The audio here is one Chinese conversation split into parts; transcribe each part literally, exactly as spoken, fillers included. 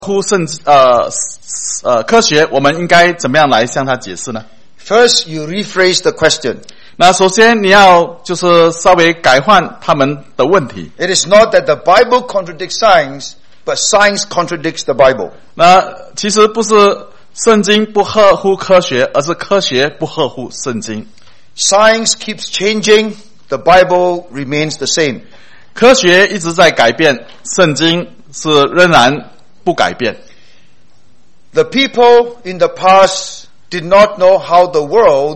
乎圣呃呃科学，我们应该怎么样来向他解释呢？ First, you rephrase the question. 那首先你要就是稍微改换他们的问题。 It is not that the Bible contradicts science, but science contradicts the Bible. 那其实不是圣经不合乎科学，而是科学不合乎圣经。 Science keeps changing, the Bible remains the same. 科学一直在改变，圣经是仍然不改变。 The people in the past did not know how the world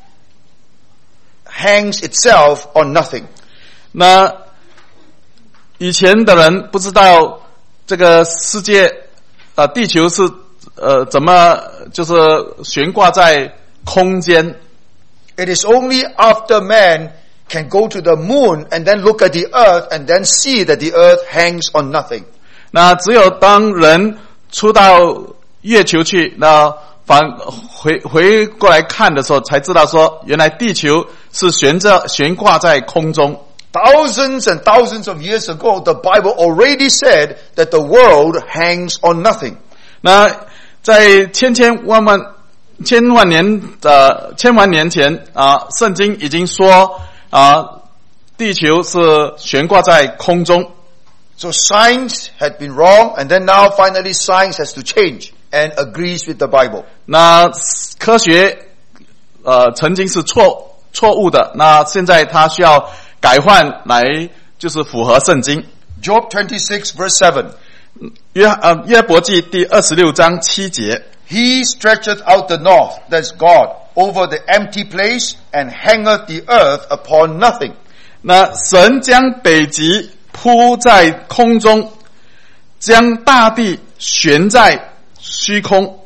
hangs itself on nothing. 那以前的人不知道这个世界呃地球是呃怎么就是悬挂在空间。 It is only after man can go to the moon and then look at the earth and then see that the earth hangs on nothing. 那只有当人出到月球去，那反回回过来看的时候，才知道说，原来地球是悬着悬挂在空中。 Thousands and thousands of years ago, the Bible already said that the world hangs on nothing. 那在千千万万千万年呃千万年前啊，圣经已经说啊，地球是悬挂在空中。 So science had been wrong, and then now finally science has to change and agrees with the Bible. 那科学呃曾经是错错误的，那现在它需要改换来就是符合圣经。 Job twenty-six verse seven. 约呃约伯记第二十六章七节。 He stretcheth out the north, that's God, over the empty place and hangeth the earth upon nothing. 那神将北极铺在空中，将大地悬在虚空。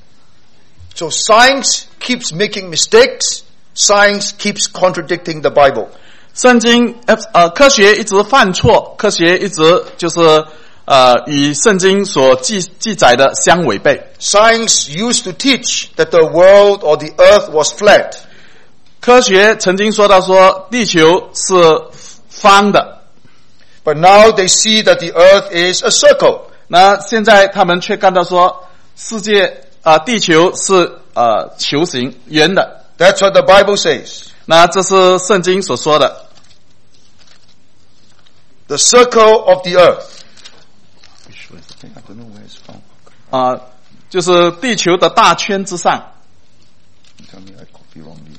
So science keeps making mistakes. Science keeps contradicting the Bible. 圣经呃呃科学一直犯错，科学一直就是呃与圣经所记记载的相违背。 Science used to teach that the world or the earth was flat. 科学曾经说到说地球是方的， But now they see that the earth is a circle. 那现在他们却看到说世界啊、呃、地球是呃球形圆的。 That's what the Bible says. 那这是圣经所说的。 The circle of the earth. 啊、呃，就是地球的大圈之上。 Tell me I copy wrongly.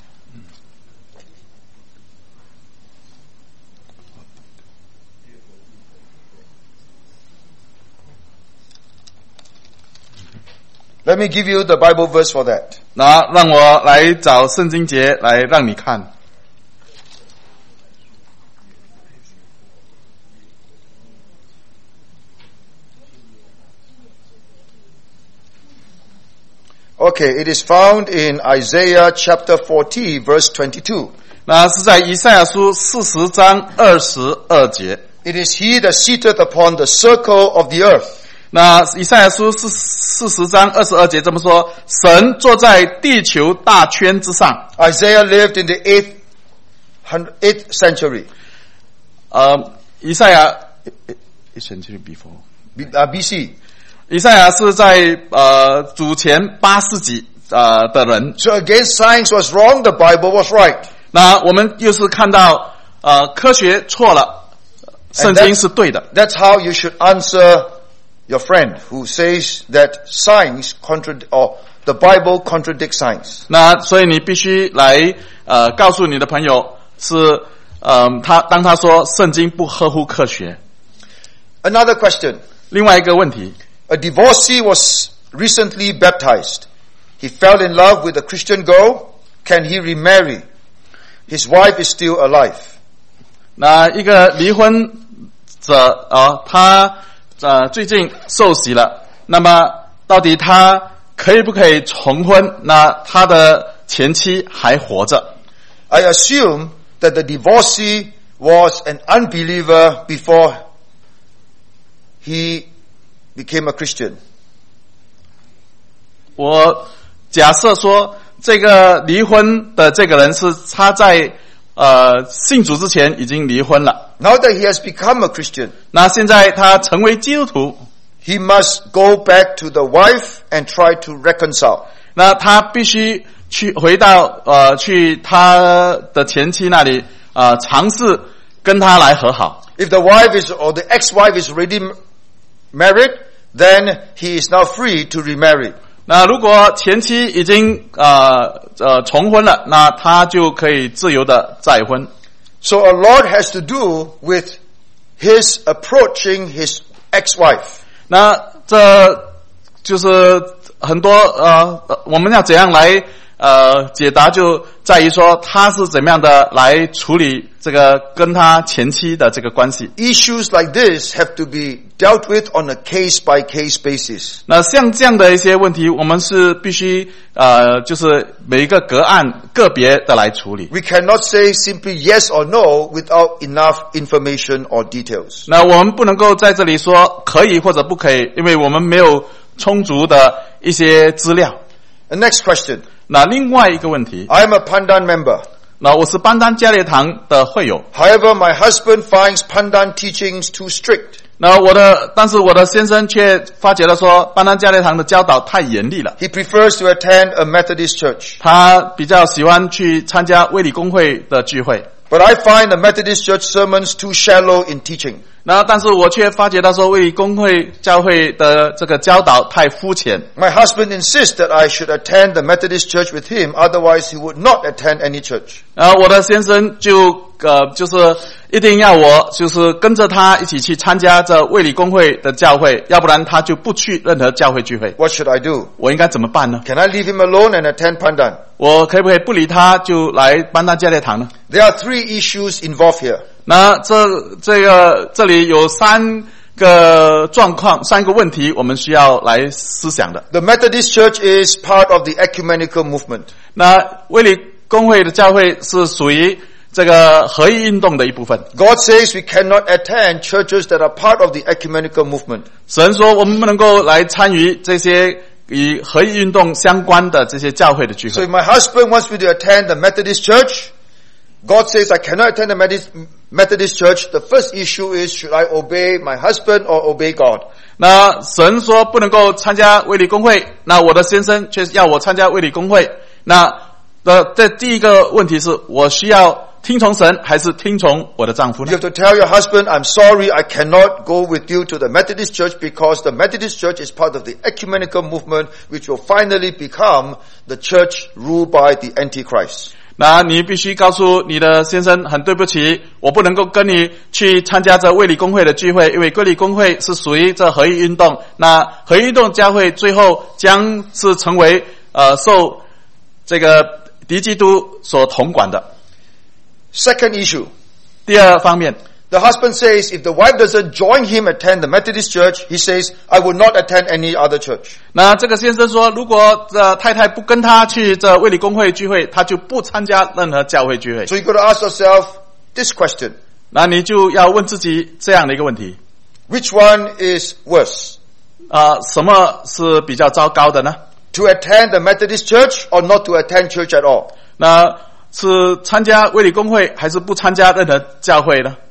Let me give you the Bible verse for that. 那让我来找圣经节来让你看。 Okay, it is found in Isaiah chapter forty verse twenty-two. 那是在以赛亚书四十章二十二节。 It is he that sitteth upon the circle of the earth. 那以赛亚书是四十章二十二节这么说：神坐在地球大圈之上。 Isaiah lived in the eighth, eighth century. 呃，以赛亚 eighth century before B, uh, B C. 以赛亚是在呃主前八世纪呃的人。 So again, science was wrong, the Bible was right. 那我们又是看到呃科学错了，圣经是对的。 That's how you should answer your friend who says that science contrad or the Bible contradicts science. 那所以你必须来呃告诉你的朋友是呃他当他说圣经不合乎科学。 Another question. 另外一个问题。 A divorcee was recently baptized. He fell in love with a Christian girl. Can he remarry? His wife is still alive. 那一个离婚者啊、呃，他呃最近受洗了。那么到底他可以不可以重婚？那他的前妻还活着。 I assume that the divorcee was an unbeliever before he became a Christian. 我假设说，这个离婚的这个人是他在呃信主之前已经离婚了。 Now that he has become a Christian, 那现在他成为基督徒， he must go back to the wife and try to reconcile. 那他必须去回到呃去他的前妻那里啊、呃，尝试跟他来和好。 If the wife is or the ex-wife is already married, then he is now free to remarry. 那如果前妻已经呃呃重婚了，那他就可以自由的再婚。 So a lot has to do with his approaching his ex-wife. 那这就是很多呃，我们要怎样来呃解答，就在于说他是怎么样的来处理这个跟他前妻的这个关系。 Issues like this have to be dealt with on a case-by-case basis. 那像这样的一些问题，我们是必须呃，就是每一个个案个别的来处理。 We cannot say simply yes or no without enough information or details. 那我们不能够在这里说可以或者不可以，因为我们没有充足的一些资料。 The next question. 那另外一个问题， I am a Pandan member. 那我是班丹加列堂的会友。 However, my husband finds Pandan teachings too strict. 那我的，但是我的先生却发觉了说，班丹加列堂的教导太严厉了。 He prefers to attend a Methodist church. 他比较喜欢去参加卫理公会的聚会。 But I find the Methodist church sermons too shallow in teaching. 那但是我却发觉到说，卫理公会教会的这个教导太肤浅。 My husband insists that I should attend the Methodist church with him, otherwise he would not attend any church. 然后我的先生就呃，就是一定要我就是跟着他一起去参加这卫理公会的教会，要不然他就不去任何教会聚会。 What should I do? 我应该怎么办呢？ Can I leave him alone and attend Pandan? 我可不可以不理他，就来班丹加列堂呢？ There are three issues involved here. 那这这个这里有三个状况，三个问题，我们需要来思想的。 The Methodist church is part of the ecumenical movement. 那卫理公会的教会是属于这个合一运动的一部分。 God says we cannot attend churches that are part of the ecumenical movement. 神说我们不能够来参与这些与合一运动相关的这些教会的聚 So 会。 if my husband wants me to attend the Methodist church, God says I cannot attend the Methodist, Methodist church. The first issue is, should I obey my husband or obey God? 那神说不能够参加卫理公会，那我的先生却要我参加卫理公会。那的这第一个问题是我需要听从神还是听从我的丈夫呢 You have to tell your husband, I'm sorry, I cannot go with you to the Methodist church because the Methodist church is part of the ecumenical movement which will finally become the church ruled by the Antichrist. 那你必须告诉你的先生，很对不起，我不能够跟你去参加这卫理公会的聚会，因为卫理公会是属于这合一运动。那合一运动教会最后将是成为呃受这个敌基督所统管的。 Second issue. 第二方面， The husband says if the wife doesn't join him attend the Methodist church, he says, I will not attend any other church. 那这个先生说，如果这太太不跟他去这卫理公会聚会，他就不参加任何教会聚会。 So you've got to ask yourself this question. 那你就要问自己这样的一个问题， Which one is worse? 呃，什么是比较糟糕的呢？ To attend the Methodist church or not to attend church at all? 那是参加卫理公会还是不参加任何教会呢？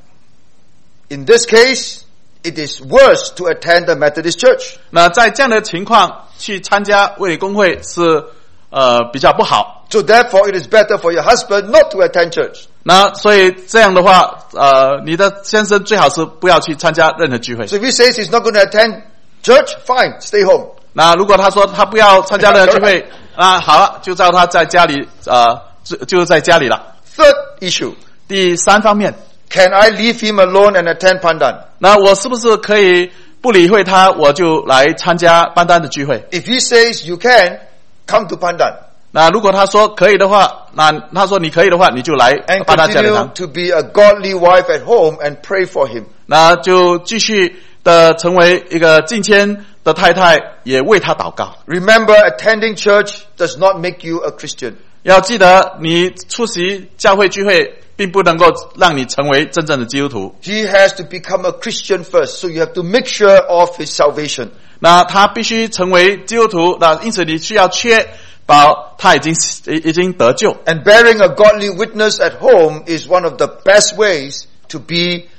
In this case, it is worse to attend the Methodist church. 那在这样的情况去参加卫理公会是呃比较不好。 So therefore, it is better for your husband not to attend church. 那所以这样的话，呃，你的先生最好是不要去参加任何聚会。 So if he says he's not going to attend church, fine, stay home. 那如果他说他不要参加任何聚会，那好了，就叫他在家里呃就就在家里了。 Third issue. 第三方面， Can I leave him alone and attend Pandan? 那我是不是可以不理会他，我就来参加班丹的聚会？ If he says you can, come to Pandan. 那如果他说可以的话，那他说你可以的话，你就来 And 班丹教理 continue 堂， to be a godly wife at home and pray for him. 那就继续的成为一个敬虔的太太，也为他祷告。 Remember, attending church does not make you a Christian. 要记得，你出席教会聚会，并不能够让你成为真正的基督徒。 He has to become a Christian first, so you have to make sure of his salvation. 那他必须成为基督徒，那因此你需要确保他已经已经得救。 And bearing a godly witness at home is one of the best ways to be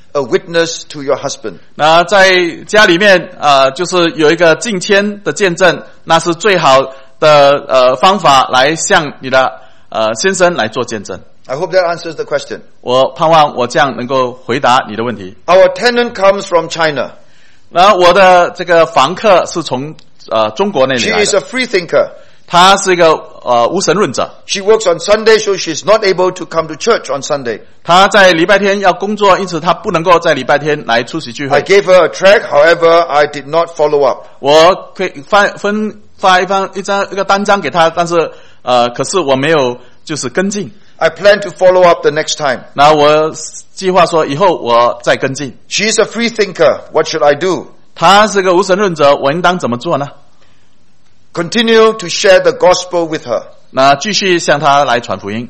a witness to your husband. 那在家里面呃就是有一个敬谦的见证，那是最好的呃方法来向你的呃先生来做见证。 I hope that answers the question. 我盼望我这样能够回答你的问题。 Our tenant comes from China. 那我的这个房客是从呃中国那里 She 来 is 的， a free thinker. 他是一个呃无神论者， She works on Sunday, so she's not able to come to church on Sunday. 他在礼拜天要工作，因此他不能够在礼拜天来出席聚 I 会。 gave her a tract, however, I did not follow up. 我可以发分发一张一张一个单张给他，但是呃可是我没有就是跟进。 I plan to follow up the next time. 那我计划说以后我再跟进。 She is a free thinker. What should I do? 他是个无神论者，我应当怎么做呢？ Continue to share the gospel with her. 那继续向他来传福音，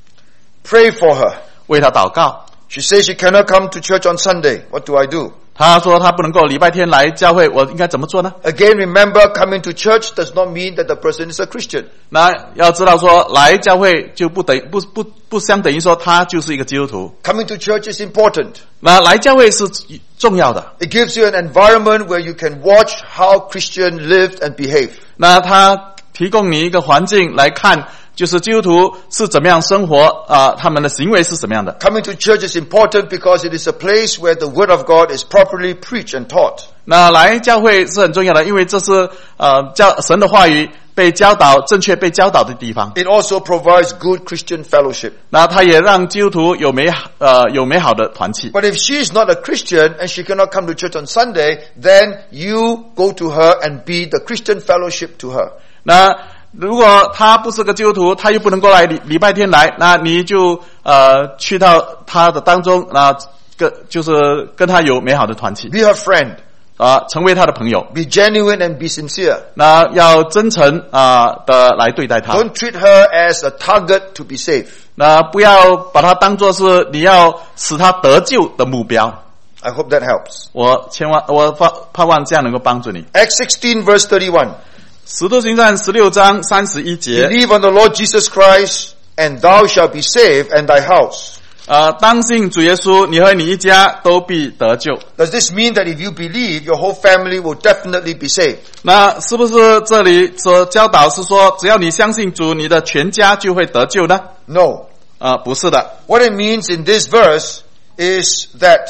Pray for her. 为他祷告。 She says she cannot come to church on Sunday. What do I do? 他说他不能够礼拜天来教会，我应该怎么做呢？ Again, remember, coming to church does not mean that the person is a Christian. 那要知道说，来教会就不等不不不相等于说他就是一个基督徒。 Coming to church is important. 那来教会是重要的。 It gives you an environment where you can watch how Christians lived and behave. 那他提供你一个环境来看，就是基督徒是怎么样生活啊、呃，他们的行为是怎么样的。 Coming to church is important because it is a place where the Word of God is properly preached and taught. 那来教会是很重要的，因为这是呃教神的话语被教导正确被教导的地方。 It also provides good Christian fellowship. 那他也让基督徒有美呃有美好的团契。 But if she is not a Christian and she cannot come to church on Sunday, then you go to her and be the Christian fellowship to her. 那如果他不是个基督徒，他又不能够来礼礼拜天来，那你就呃去到他的当中，那跟就是跟他有美好的团契 Be her friend. 啊、成为他的朋友。 Be genuine and be sincere. 那要真诚啊、的来对待他。 Don't treat her as a target to be saved. 那不要把它当作是你要使他得救的目标。 I hope that helps. 我千万我盼盼望这样能够帮助你。 Acts sixteen verse thirty-one. 使徒行传十六章三十一节， Believe on the Lord Jesus Christ and thou shalt be saved and thy house. 呃，当信主耶稣，你和你一家都必得救。 Does this mean that if you believe, your whole family will definitely be saved? 那是不是这里所教导是说，只要你相信主，你的全家就会得救呢？ No. 啊、不是的。 What it means in this verse is that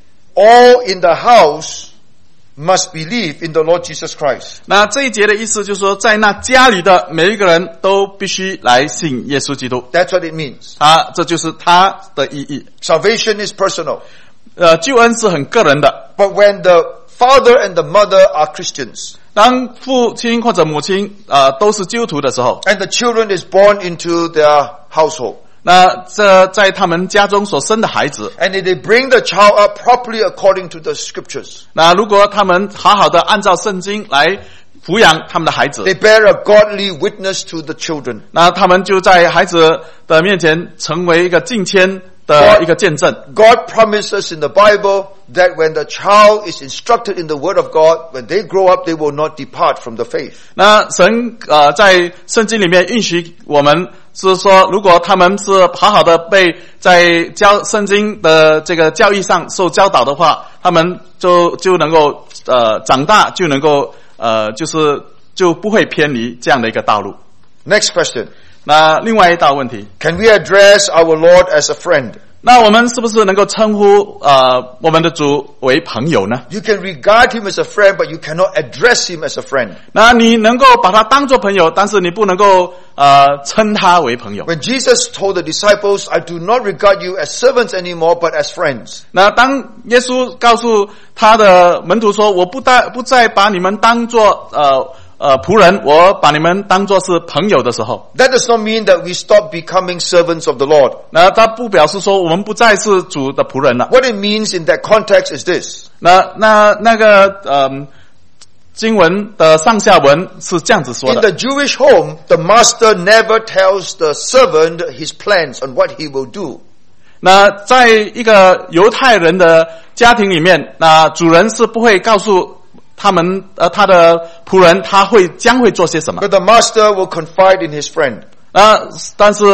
all in the house must believe in the Lord Jesus Christ. 那这一节的意思就是说，在那家里的每一个人都必须来信耶稣基督。 That's what it means. 他这就是他的意义。 Salvation is personal. 呃，救恩是很个人的。 But when the father and the mother are Christians, 当父亲或者母亲呃都是基督徒的时候， and the children is born into their household, 那这在他们家中所生的孩子， and if they bring the child up properly according to the scriptures, 那如果他们好好的按照圣经来抚养他们的孩子， they bear a godly witness to the children. 那他们就在孩子的面前成为一个敬谦的一个见证。 God promises in the Bible that when the child is instructed in the Word of God, when they grow up, they will not depart from the faith. 那神呃在圣经里面允许我们是说，如果他们是好好的被在教圣经的这个教义上受教导的话，他们就就能够呃长大，就能够呃就是就不会偏离这样的一个道路。 Next question. 那另外一道问题， Can we address our Lord as a friend? 那我们是不是能够称呼呃我们的主为朋友呢？ You can regard him as a friend, but you cannot address him as a friend. 那你能够把他当作朋友，但是你不能够呃称他为朋友。 When Jesus told the disciples, I do not regard you as servants anymore, but as friends. 那当耶稣告诉他的门徒说，我不再不再把你们当作呃呃仆人，我把你们当作是朋友的时候， That does not mean that we stop becoming servants of the Lord. 那他不表示说我们不再是主的仆人了。 What it means in that context is this. 那那那个呃经文的上下文是这样子说 In 的。 the Jewish home, the master never tells the servant his plans on what he will do. 那在一个犹太人的家庭里面，那主人是不会告诉他们呃他的仆人他会将会做些什么。 But the master will confide in his friend. 那但是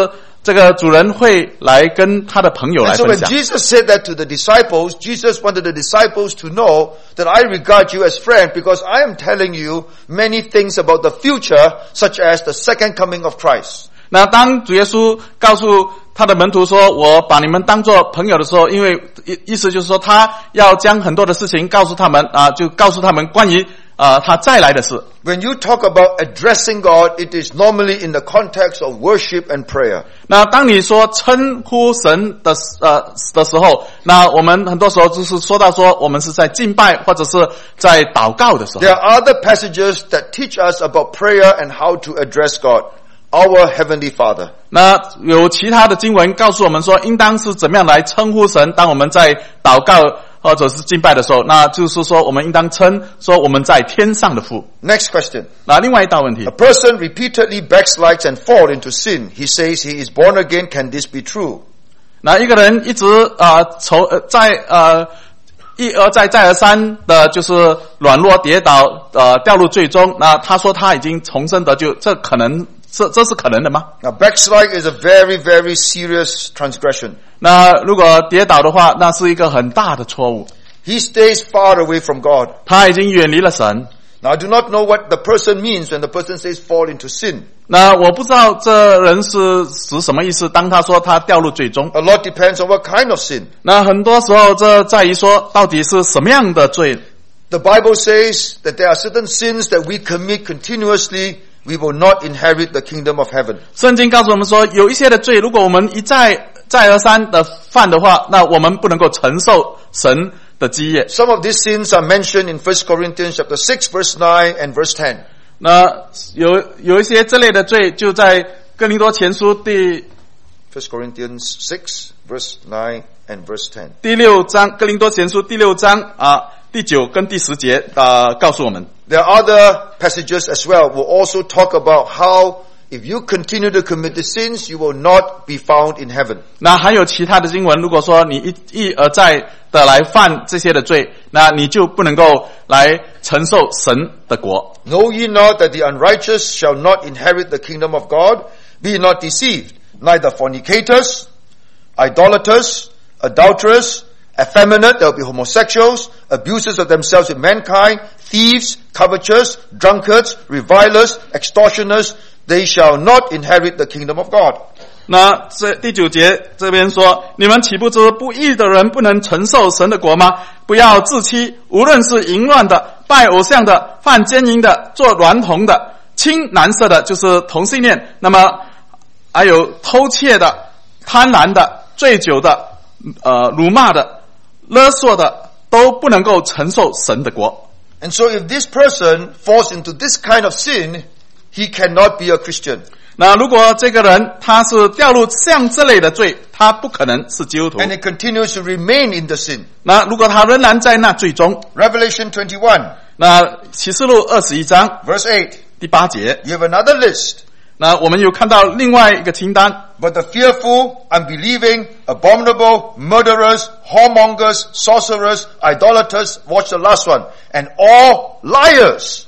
这个主人会来跟他的朋友来 And so 分 when 享。 Jesus said that to the disciples, Jesus wanted the disciples to know that I regard you as friend because I am telling you many things about the future, such as the second coming of Christ. 那当主耶稣告诉他的门徒说我把你们当作朋友的时候，因为意意思就是说他要将很多的事情告诉他们啊，就告诉他们关于啊他再来的事。 When you talk about addressing God, it is normally in the context of worship and prayer. 那当你说称呼神的呃的时候，那我们很多时候就是说到说我们是在敬拜或者是在祷告的时候。 There are other passages that teach us about prayer and how to address God, our Heavenly Father. 那有其他的经文告诉我们说，应当是怎么样来称呼神。当我们在祷告或者是敬拜的时候，那就是说我们应当称说我们在天上的父。 Next question. 那另外一道问题 A， person repeatedly backslides and falls into sin. He says he is born again. Can this be true? 那一个人一直呃从呃在呃一而再再而三的就是软弱跌倒呃掉入罪中，那他说他已经重生得救，这可能这这是可能的吗？ Now, backslide is a very, very serious transgression. 那如果跌倒的话，那是一个很大的错误。 He stays far away from God. 他已经远离了神。 Now, I do not know what the person means when the person says fall into sin. 那我不知道这人是指什么意思，当他说他掉入罪中。 A lot depends on what kind of sin. 那很多时候这在于说到底是什么样的罪。 The Bible says that there are certain sins that we commit continuously, we will not inherit the kingdom of heaven. 圣经告诉我们说，有一些的罪，如果我们一再再而三的犯的话，那我们不能够承受神的基业。 Some of these sins are mentioned in First Corinthians chapter six, verse nine and verse ten. 那有有一些这类的罪，就在哥林多前书第 First Corinthians six, verse nine and verse ten. 第六章，哥林多前书第六章啊第九跟第十节啊告诉我们。 There are other passages as well. We'll also talk about how if you continue to commit the sins, you will not be found in heaven. 那还有其他的经文，如果说你一一而再的来犯这些的罪，那你就不能够来承受神的国。 Know ye not that the unrighteous shall not inherit the kingdom of God? Be not deceived. Neither fornicators, idolaters, adulterers, effeminate, there will be homosexuals, abusers of themselves with mankind, thieves, covetous, drunkards, revilers, extortioners, they shall not inherit the kingdom of God. 那这第九节这边说，你们岂不知不义的人不能承受神的国吗？不要自欺，无论是淫乱的、拜偶像的、犯奸淫的、做娈童的、亲男色的，就是同性恋，那么还有偷窃的、贪婪的、醉酒的、呃辱骂的、勒索的，都不能够承受神的国。 And so if this person falls into this kind of sin, he cannot be a Christian. 那如果这个人他是掉入像这类的罪，他不可能是基督徒。 And he continues to remain in the sin. 那如果他仍然在那罪中， Revelation twenty-one, 那启示录二十一章 verse eight. 第八节， You have another list. 那我们有看到另外一个清单。 But the fearful, unbelieving, abominable, murderers, whoremongers, sorcerers, idolaters, watch the last one, and all liars.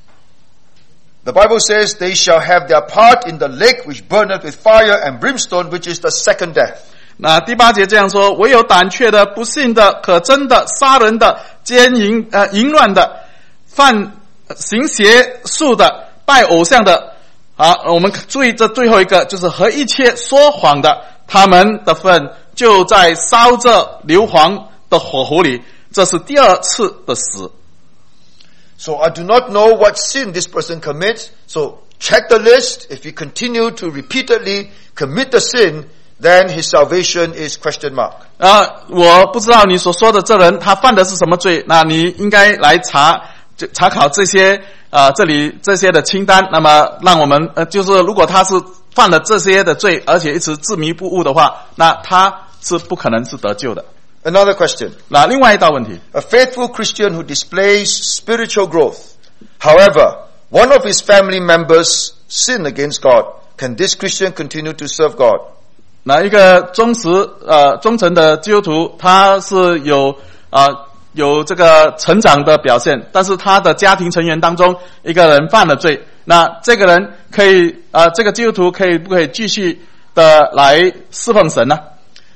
The Bible says they shall have their part in the lake which burneth with fire and brimstone, which is the second death. 那第八节这样说：唯有胆怯的、不信的、可憎的、杀人的、奸淫呃淫乱的、犯行邪术的、拜偶像的。好，我们注意这最后一个，就是和一切说谎的，他们的份就在烧着硫磺的火湖里，这是第二次的死。 So I do not know what sin this person commits. So check the list. If he continue to repeatedly commit the sin, then his salvation is question mark. 啊，我不知道你所说的这人他犯的是什么罪，那你应该来查查考这些啊、呃、这里这些的清单。那么让我们呃就是如果他是犯了这些的罪，而且一直执迷不悟的话，那他是不可能是得救的。 Another question. 那另外一道问题， A faithful Christian who displays spiritual growth. However, one of his family members sin against God. Can this Christian continue to serve God? 那一个忠实呃忠诚的基督徒，他是有啊、呃、有这个成长的表现，但是他的家庭成员当中一个人犯了罪，那这个人可以啊、呃、这个基督徒可以不可以继续的来侍奉神呢？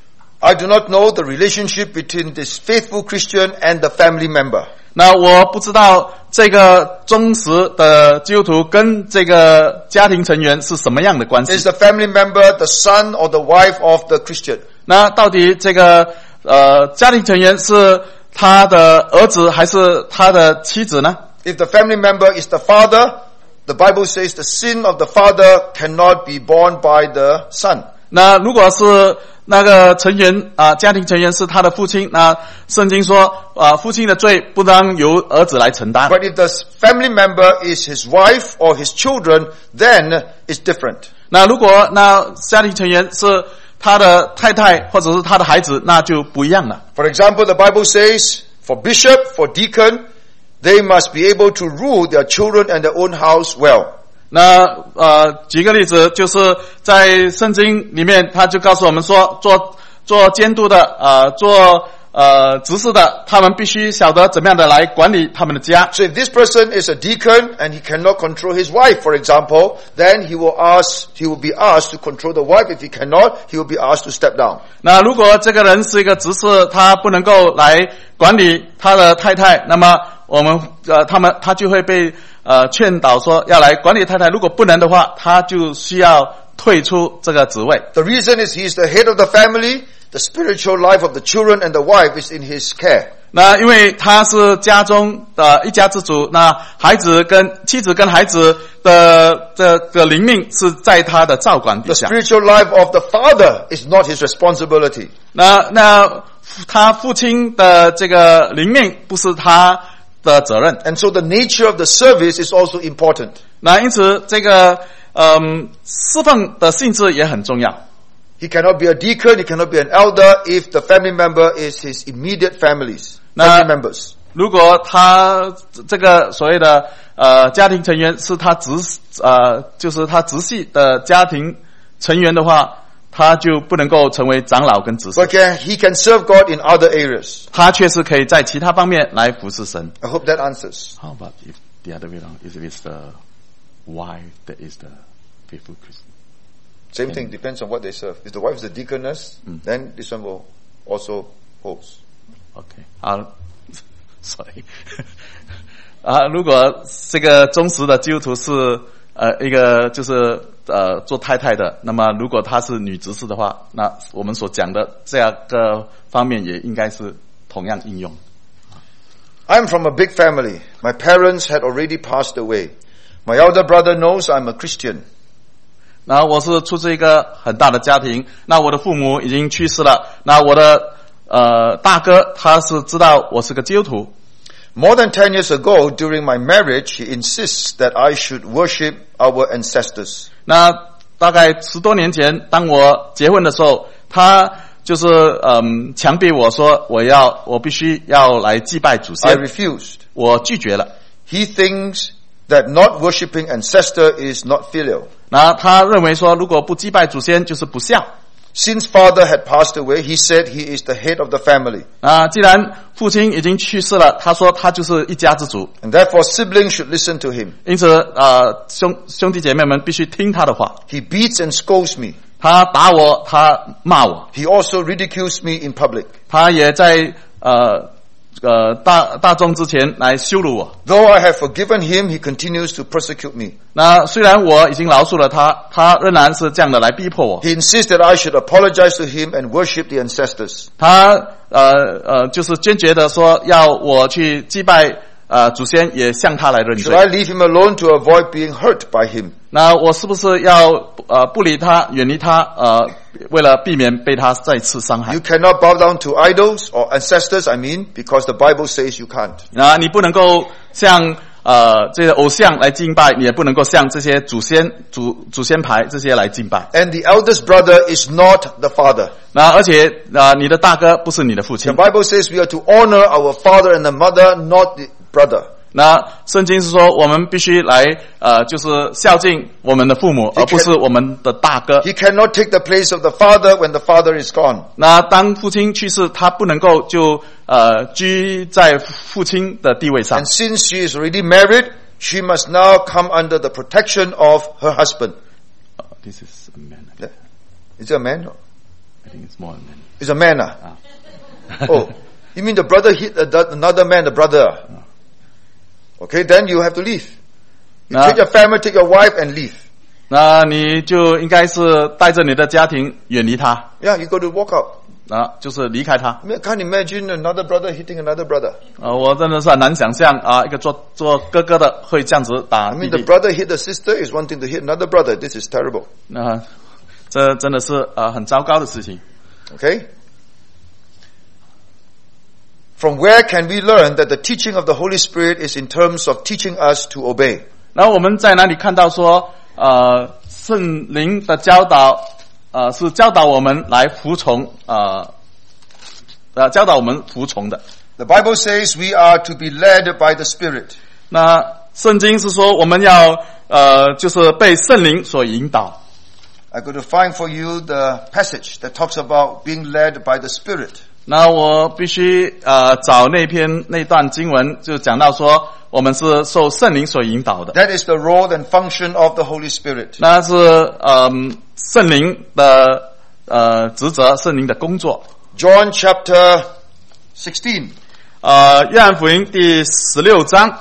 I do not know the relationship between this faithful Christian and the family member. 那我不知道这个忠实的基督徒跟这个家庭成员是什么样的关系。 Is the family member the son or the wife of the Christian? 那到底这个呃家庭成员是他的儿子还是他的妻子呢？ If the family member is the father, the Bible says the sin of the father cannot be borne by the son. 那如果是那个成员啊、呃，家庭成员是他的父亲，那圣经说啊、呃，父亲的罪不当由儿子来承担。 But if the family member is his wife or his children, then it's different. 那如果那家庭成员是他的太太或者是他的孩子，那就不一样了。 For example, the Bible says for bishop, for deacon, they must be able to rule their children and their own house well. 那呃，举个例子，就是在圣经里面，他就告诉我们说，做做监督的，呃，做呃执事的，他们必须晓得怎么样的来管理他们的家。 So if this person is a deacon and he cannot control his wife, for example, then he will ask, he will be asked to control the wife. If he cannot, he will be asked to step down. 那如果这个人是一个执事，他不能够来管理他的太太，那么我们呃，他们他就会被呃劝导说要来管理太太。如果不能的话，他就需要退出这个职位。 The reason is he is the head of the family. The spiritual life of the children and the wife is in his care. 那因为他是家中的一家之主，那孩子跟妻子跟孩子的这个灵命是在他的照管底 The 下。 spiritual life of the father is not his responsibility. 那那他父亲的这个灵命不是他的责任。 And so the nature of the service is also important. 那因此这个嗯侍奉的性质也很重要。 He cannot be a deacon, he cannot be an elder if the family member is his immediate families, family members. 如果他这个所谓的呃家庭成员是他直呃就是他直系的家庭成员的话，他就不能够成为长老跟执事。 But can, he can serve God in other areas. 他确实可以在其他方面来服侍神。 I hope that answers. How about if the other way around? If it's the wife that is the faithful Christian? Same thing, depends on what they serve. If the wife is a deaconess, Mm. then this one will also holds. OK， 好 ，sorry 啊，如果这个忠实的基督徒是呃一个就是呃做太太的，那么如果她是女执事的话，那我们所讲的这样个方面也应该是同样应用。 I'm from a big family. My parents had already passed away. My elder brother knows I'm a Christian. 那我是出自一个很大的家庭，那我的父母已经去世了，那我的呃大哥他是知道我是个基督徒。 More than ten years ago, during my marriage, he insists that I should worship our ancestors. 那大概十多年前，当我结婚的时候，他就是嗯强逼我说我要我必须要来祭拜祖 I 先， refused. 我拒绝了。 He thinks that not worshiping ancestor is not filial. 那他认为说，如果不祭拜祖先就是不孝。 Since father had passed away, he said he is the head of the family. 啊，既然父亲已经去世了，他说他就是一家之主， And therefore siblings should listen to him. 因此呃兄兄弟姐妹们必须听他的话。 He beats and scolds me. 他打我，他骂我， He also ridicules me in public. 他也在呃呃大大众之前来羞辱我。 Though I have forgiven him, he continues to persecute me. 那虽然我已经饶恕了他，他仍然是这样的来逼迫我。 He insists that I should apologize to him and worship the ancestors. 他呃呃就是坚决的说要我去祭拜呃祖先，也向他来认 Should I 罪。 leave him alone to avoid being hurt by him? 那我是不是要呃不理他，远离他，呃为了避免被他再次伤害 You？ cannot bow down to idols or ancestors, I mean, because the Bible says you can't. 那你不能够向呃这些偶像来敬拜，你也不能够向这些祖先祖祖先牌这些来敬拜。 And the eldest brother is not the father. 那而且啊、呃，你的大哥不是你的父 The 亲。 Bible says we are to honor our father and the mother, not the brother. 那圣经是说，我们必须来呃，就是孝敬我们的父母，而不是我们的大哥。 He cannot take the place of the father when the father is gone. 那当父亲去世，他不能够就呃居在父亲的地位上 And。since she is already married, she must now come under the protection of her husband. This is a man. Yeah. Is it a man? I think it's more than that. It's a man. Ah. Oh, you mean the brother hit another man, the brother? Okay, then you have to leave. You No. take your family, take your wife and leave. 那你就应该是带着你的家庭远离他， Yeah, you got to walk out. 啊，就是离开他。 I mean, I can't imagine another brother hitting another brother. 呃，我真的是很难想象啊，一个做做哥哥的会这样子打 I 弟 mean, the 弟。 brother hit the sister is one thing, to hit another brother, this is terrible. 那、这真的是呃很糟糕的事情。 Okay? From where can we learn that the teaching of the Holy Spirit is in terms of teaching us to obey? 然后我们在哪里看到说，呃，圣灵的教导，呃，是教导我们来服从，呃，呃，教导我们服从的。 The Bible says we are to be led by the Spirit. 那圣经是说我们要，呃，就是被圣灵所引导。 I'm going to find for you the passage that talks about being led by the Spirit. 那我必须呃找那篇那段经文，就讲到说我们是受圣灵所引导的。 That is the role and function of the Holy Spirit. 那是嗯圣灵的呃职责，圣灵的工作。 John chapter sixteen. 呃，约翰福音第十六章。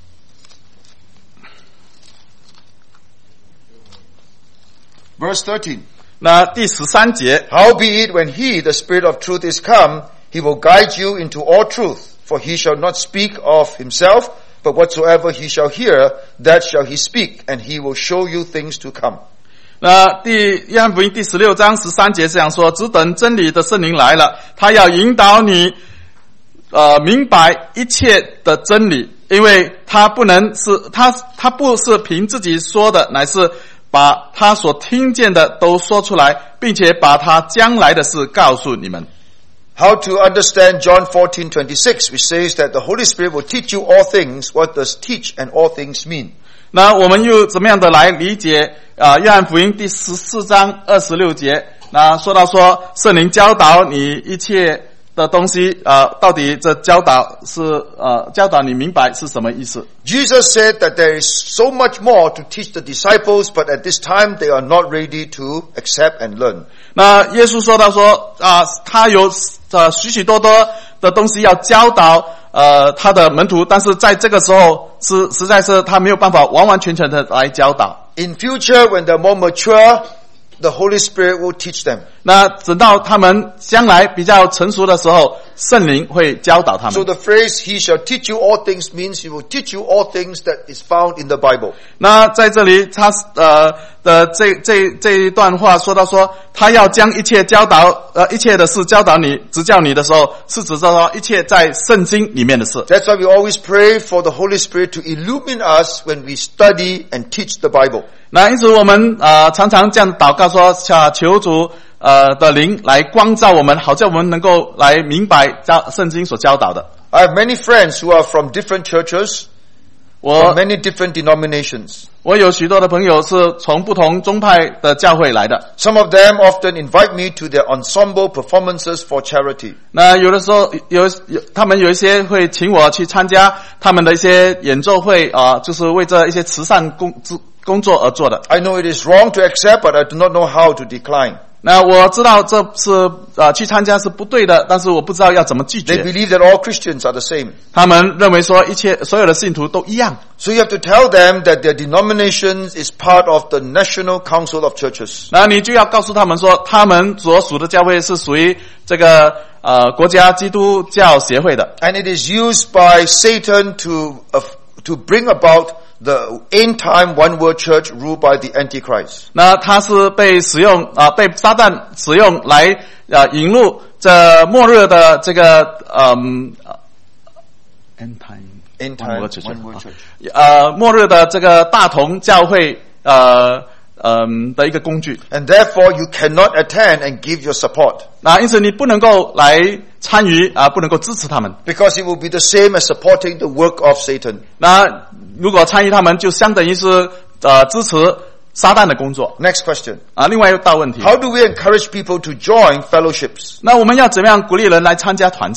Verse thirteen. 那第十三节， Howbeit, when he, the Spirit of truth, is come, he will guide you into all truth. For he shall not speak of himself, but whatsoever he shall hear, that shall he speak, and he will show you things to come. 那第约翰福音第十六章十三节这样说：只等真理的圣灵来了，他要引导你，呃，明白一切的真理，因为他不能是他他不是凭自己说的，乃是把他所听见的都说出来，并且把他将来的事告诉你们。 How to understand John fourteen twenty-six, which says that the Holy Spirit will teach you all things. What does teach and all things mean? 那我们又怎么样的来理解啊、呃？约翰福音第十四章二十六节，那说到说圣灵教导你一切的东西，呃，到底这教导是呃教导你明白是什么意思？ Jesus said that there is so much more to teach the disciples, but at this time they are not ready to accept and learn. 那耶稣说到说啊、呃，他有呃许许多多的东西要教导呃他的门徒，但是在这个时候是实在是他没有办法完完全全的来教导。 In future, when they're more mature, the Holy Spirit will teach them. 那等到他们将来比较成熟的时候，圣灵会教导他们。 So the phrase, he shall teach you all things, means he will teach you all things that is found in the Bible. 那在这里，他呃的这这这一段话说到说，他要将一切教导呃一切的事教导你、指教你的时候，是指说一切在圣经里面的事。 That's why we always pray for the Holy Spirit to illumine us when we study and teach the Bible. 那因此我们呃常常这样祷告说，求主呃的灵来光照我们，好叫我们能够来明白教圣经所教导的。 I have many friends who are from different churches, 我 from many different denominations. 我有许多的朋友是从不同宗派的教会来的。 Some of them often invite me to their ensemble performances for charity. 那有的时候有有他们有一些会请我去参加他们的一些演奏会啊、呃，就是为这一些慈善工工作而做的。 I know it is wrong to accept, but I do not know how to decline. 那我知道这是呃去参加是不对的，但是我不知道要怎么拒 They 绝。 believe that all Christians are the same. 他们认为说一切所有的信徒都一样， So you have to tell them that their denomination is part of the National Council of Churches. 那你就要告诉他们说，他们所属的教会是属于这个呃国家基督教协会的。 And it is used by Satan to uh, to bring about the end time one world church ruled by the Antichrist. 那它是被使用啊、呃，被撒旦使用来呃引入这末日的这个嗯、呃、end time End one time world church one world church. 呃末日的这个大同教会呃嗯的一个工具。 And therefore you cannot attend and give your support. 那因此你不能够来参与啊、呃，不能够支持他们。 Because it will be the same as supporting the work of Satan. 那如果参与他们，就相当于是呃支持撒旦的工作 Next question. 啊。另外一道问题， How do we encourage people to join fellowships? 那我们要怎么样鼓励人来参加团契？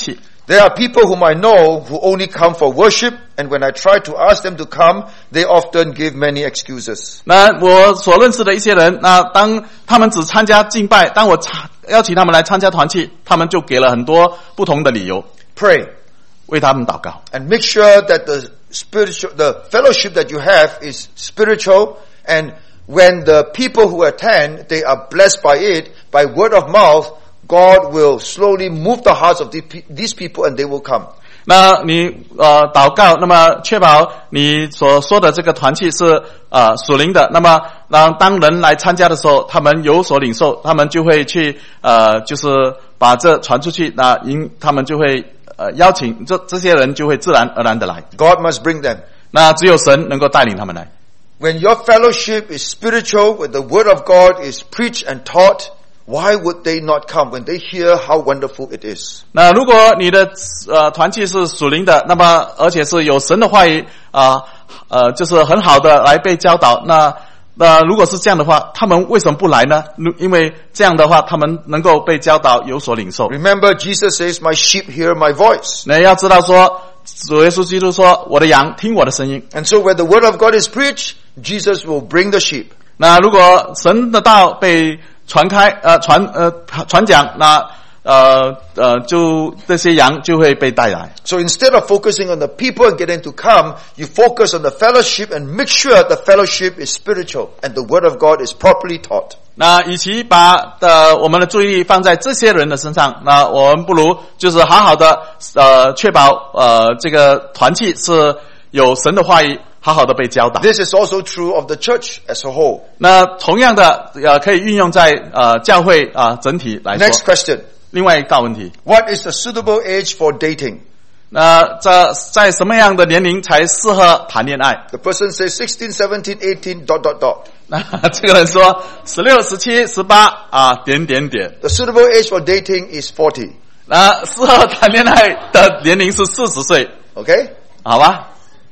There are people whom I know who only come for worship, and when I try to ask them to come, they often give many excuses. 那我所认识的一些人，那当他们只参加敬拜，当我邀请他们来参加团契，他们就给了很多不同的理由。 Pray. 为他们祷告。 And make sure that the spiritual, the fellowship that you have is spiritual, and when the people who attend, they are blessed by it, by word of mouth, God will slowly move the hearts of these people and they will come. 那你呃祷告，那么确保你所说的这个团契是呃属灵的，那么让当人来参加的时候，他们有所领受，他们就会去呃就是把这传出去，那因他们就会呃邀请这这些人就会自然而然的来。 God must bring them. 那只有神能够带领他们来。 When your fellowship is spiritual, when the word of God is preached and taught, why would they not come when they hear how wonderful it is? 那如果你的呃团契是属灵的，那么而且是有神的话语啊 呃, 呃就是很好的来被教导，那那如果是这样的话，他们为什么不来呢？因为这样的话，他们能够被教导，有所领受。 Remember, Jesus says, "My sheep hear my voice." 那要知道说，主耶稣基督说，我的羊听我的声音。 And so when the word of God is preached, Jesus will bring the sheep. 那如果神的道被传开，呃，传呃传讲，那呃呃，就这些羊就会被带来。 So instead of focusing on the people and getting to come, you focus on the fellowship and make sure the fellowship is spiritual and the word of God is properly taught. 那与其把呃我们的注意力放在这些人的身上，那我们不如就是好好的呃确保呃这个团契是有神的话语。 好好的被教导。 This is also true of the church as a whole. 那同样的，呃，可以运用在呃教会啊、呃、整体来说。 Next question. 另外一道问题 What is the suitable age for dating? 那在在什么样的年龄才适合谈恋爱？ The person says sixteen, seventeen, eighteen, dot, dot, dot. 那这个人说十六、十七、十八啊，点点点。 The suitable age for dating is forty. 那适合谈恋爱的年龄是四十岁。 Okay? 好吧。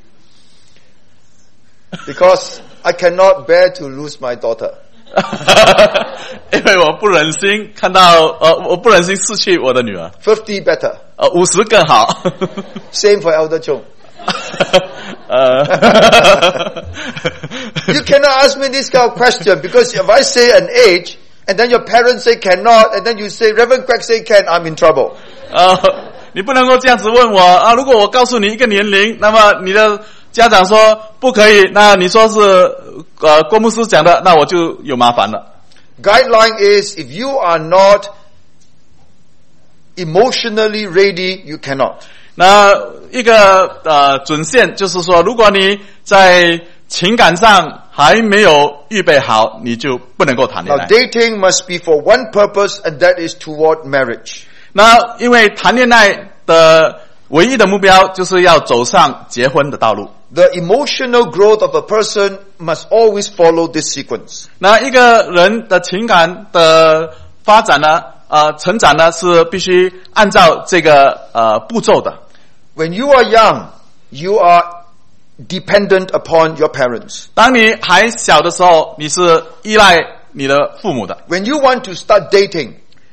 Because I cannot bear to lose my daughter. 因为我不忍心看到，呃，我不忍心失去我的女儿。 Fifty better. 呃，五十更好。 Same for Elder Chung. 呃 You cannot ask me this kind of question because if I say an age and then your parents say cannot and then you say Reverend Craig say can, I'm in trouble. 呃，你不能够这样子问我啊！如果我告诉你一个年龄，那么你的家长说不可以，那你说是呃郭牧师讲的，那我就有麻烦了。 Guideline is if you are not emotionally ready, you cannot. 那一个呃准线就是说，如果你在情感上还没有预备好，你就不能够谈恋 Now 爱。 dating must be for one purpose and that is toward marriage. 那因为谈恋爱的唯一的目标就是要走上结婚的道路。 The emotional growth of a person must always follow this sequence. 那一个人的情感的发展呢，呃，成长呢是必须按照这个呃步骤的。 When you are young, you are dependent upon your parents. 当你还小的时候，你是依赖你的父母的。 When you want to start dating,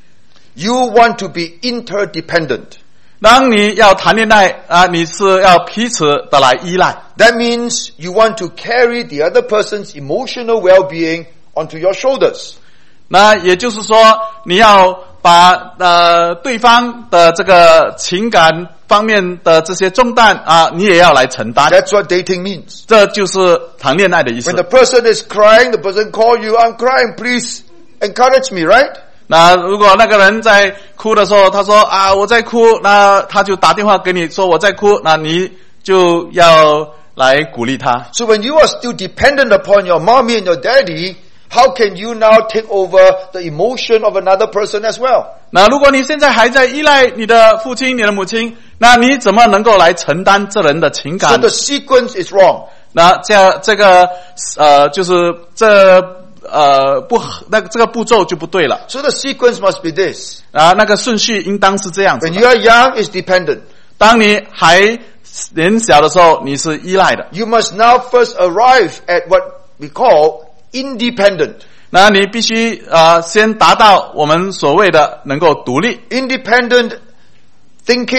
you want to be interdependent. 当你要谈恋爱啊，你是要彼此的来依赖。 That means you want to carry the other person's emotional well-being onto your shoulders. 那也就是说，你要把呃对方的这个情感方面的这些重担啊，你也要来承担。 That's what dating means. 这就是谈恋爱的意思 When。the person is crying, the person call you, I'm crying, please encourage me, right? 那如果那个人在哭的时候，他说啊我在哭，那他就打电话给你说我在哭，那你就要来鼓励他。 So when you are still dependent upon your mommy and your daddy, how can you now take over the emotion of another person as well? 那如果你现在还在依赖你的父亲、你的母亲，那你怎么能够来承担这人的情 So 感？ the sequence is wrong. 那这样这个呃就是这呃不那这个步骤就不对了 So the sequence must be this. 啊，那个顺序应当是这样子 When 的。 you are young, it's dependent. 当你还年小的时候，你是依赖的。 You must now first arrive at what we call independent. 那你必须呃先达到我们所谓的能够独立。 Independent thinking,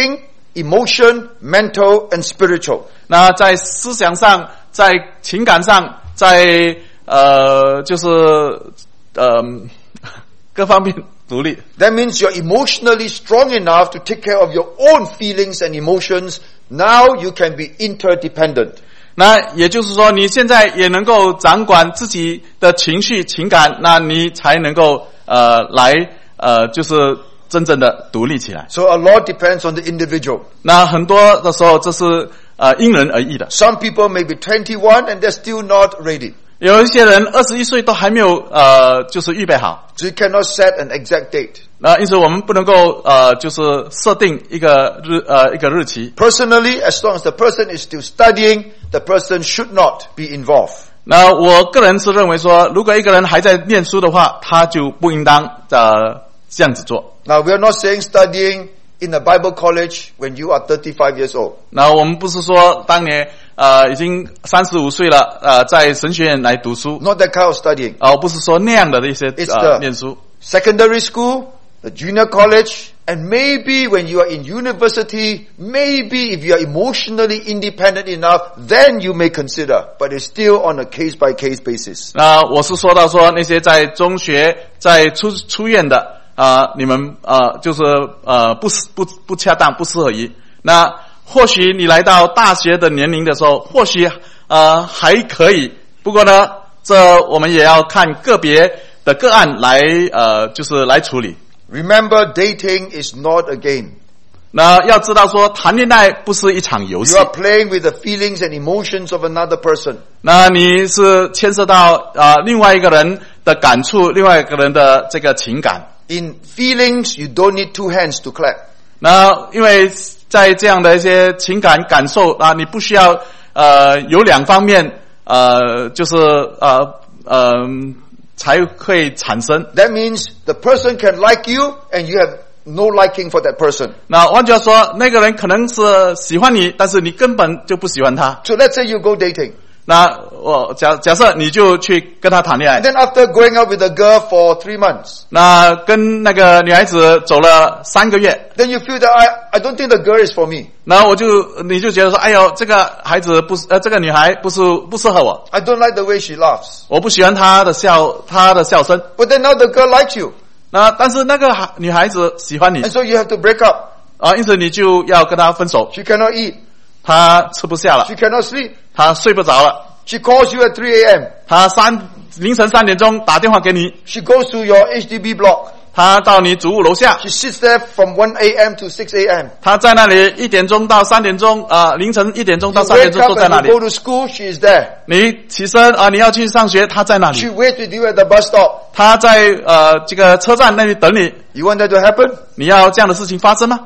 emotion, mental, and spiritual. 那在思想上，在情感上，在呃就是呃各方面独立。 That means you're emotionally strong enough to take care of your own feelings and emotions. Now you can be interdependent. 那也就是说，你现在也能够掌管自己的情绪、情感，那你才能够呃来呃就是真正的独立起来。 So a lot depends on the individual. 那很多的时候，这是呃因人而异的。 Some people may be twenty-one and they're still not ready. 有一些人二十一岁都还没有呃就是预备好。 So you cannot set an exact date. 那因此我们不能够呃就是设定一个日呃一个日期。 Personally, as long as the person is still studying, the person should not be involved. 那我个人是认为说，如果一个人还在念书的话，他就不应当呃这样子做。 Now we are not saying studying in a Bible college when you are thirty-five years old. 那我们不是说当年呃已经三十五岁了呃在神学院来读书， Not that kind of studying. 而、呃、不是说那样的一些 It's 呃 the 念书。 secondary school, the junior college, and maybe when you are in university, maybe if you are emotionally independent enough, then you may consider, but it's still on a case-by-case basis. 那我是说到说那些在中学在出出院的啊、呃，你们呃就是呃不不不恰当不适合于。那或许你来到大学的年龄的时候，或许呃还可以，不过呢，这我们也要看个别的个案来呃就是来处理。 Remember, dating is not a game. 那要知道说，谈恋爱不是一场游戏 You。are playing with the feelings and emotions of another person. 那你是牵涉到啊、呃、另外一个人的感触，另外一个人的这个情感。 In feelings, you don't need two hands to clap. 那因为在这样的一些情感感受啊，你不需要呃有两方面呃就是呃呃才会产生。 That means the person can like you and you have no liking for that person. 那换句话说，那个人可能是喜欢你，但是你根本就不喜欢他。 So let's say you go dating. 那我假假设你就去跟他谈恋爱 And，then after going out with a girl for three months, 那跟那个女孩子走了三个月， then you feel that I, I don't think the girl is for me. 然后我就你就觉得说，哎呦，这个孩子不是呃，这个女孩不是不适合我， I don't like the way she laughs. 我不喜欢她的笑，她的笑声。 But then now the girl likes you. 那但是那个孩女孩子喜欢你 And so you have to break up. 啊，因此你就要跟她分手。 She cannot eat. 她吃不下了 She，cannot sleep. 她睡不着了， She calls you at three a.m. 她三凌晨三点钟打电话给你， She goes to your H D B block. 她到你主屋楼下， She sits there from one a.m. to six a.m. 她在那里一点钟到三点钟啊、呃，凌晨一点钟到 You 三点 wake 钟 up 坐在那 and 里 you。go to school, she is there. 你起身啊、呃，你要去上学，她在那 She 里， waits with you at the bus stop. 她在呃这个车站那里等你。 You want that to happen? 你要这样的事情发生吗？